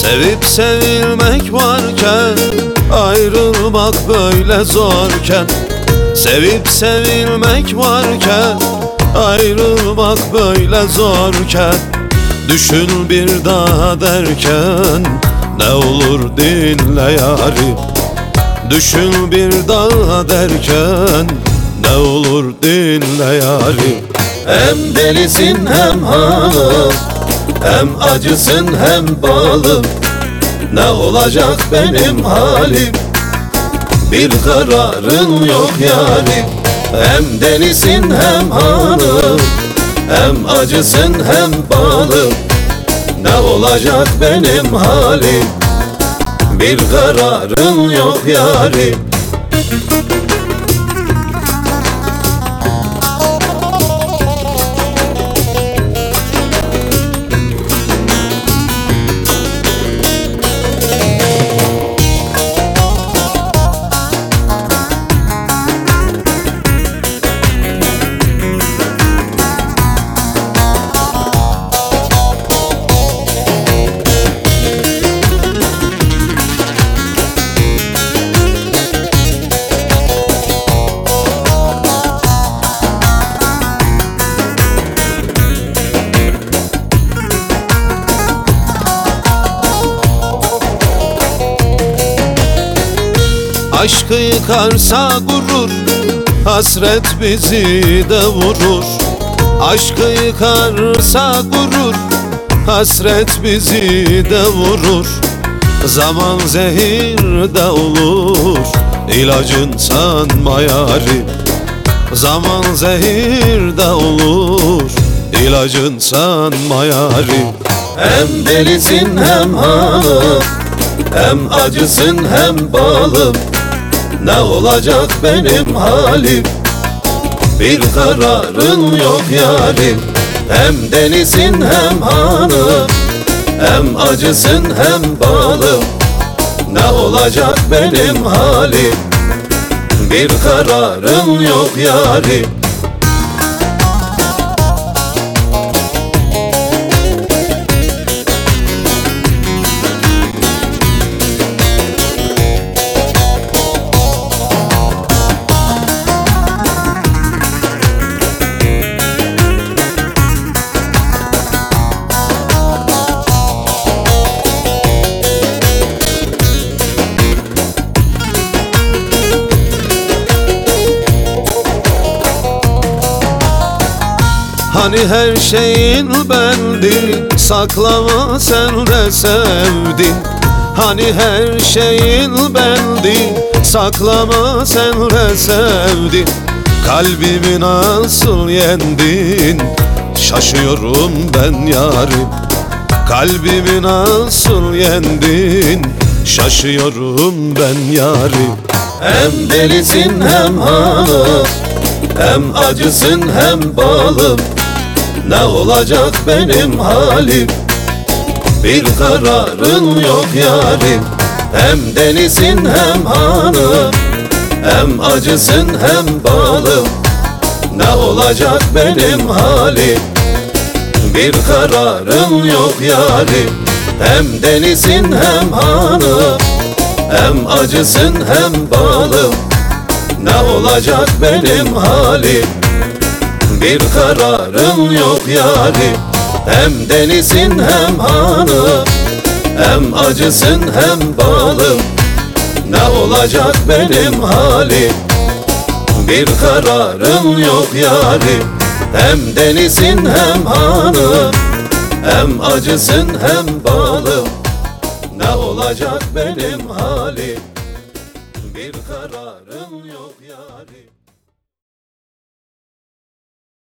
Sevip sevilmek varken ayrılmak böyle zorken, sevip sevilmek varken ayrılmak böyle zorken, düşün bir daha derken ne olur dinle yarim. Düşün bir daha derken ne olur dinle yarim. Hem delisin hem hanım, hem acısın hem balım. Ne olacak benim halim, bir kararın yok yarim. Hem delisin hem hanım, hem acısın hem balım. Ne olacak benim halim, bir kararın yok yarim. Aşkı yıkarsa gurur, hasret bizi de vurur. Aşkı yıkarsa gurur, hasret bizi de vurur. Zaman zehir de olur, ilacın sanma yarim. Zaman zehir de olur, ilacın sanma yarim. Hem delisin hem hanım, hem acısın hem balım. Ne olacak benim halim, bir kararın yok yarim. Hem delisin hem hanım, hem acısın hem balım. Ne olacak benim halim, bir kararın yok yarim. Hani her şeyin bendi, saklama sen de sevdin. Hani her şeyin bendi, saklama sen de sevdin. Kalbimi nasıl yendin, şaşıyorum ben yarim. Kalbimi nasıl yendin, şaşıyorum ben yarim. Hem delisin hem hanım, hem acısın hem balım. Ne olacak benim halim, bir kararın yok yarim. Hem delisin hem hanım, hem acısın hem balım. Ne olacak benim halim, bir kararın yok yarim. Hem delisin hem hanım, hem acısın hem balım. Ne olacak benim halim, bir kararın yok yarim. Hem delisin hem hanım, hem acısın hem balım. Ne olacak benim halim, bir kararın yok yarim. Hem delisin hem hanım, hem acısın hem balım. Ne olacak benim halim, bir kararın yok yarim.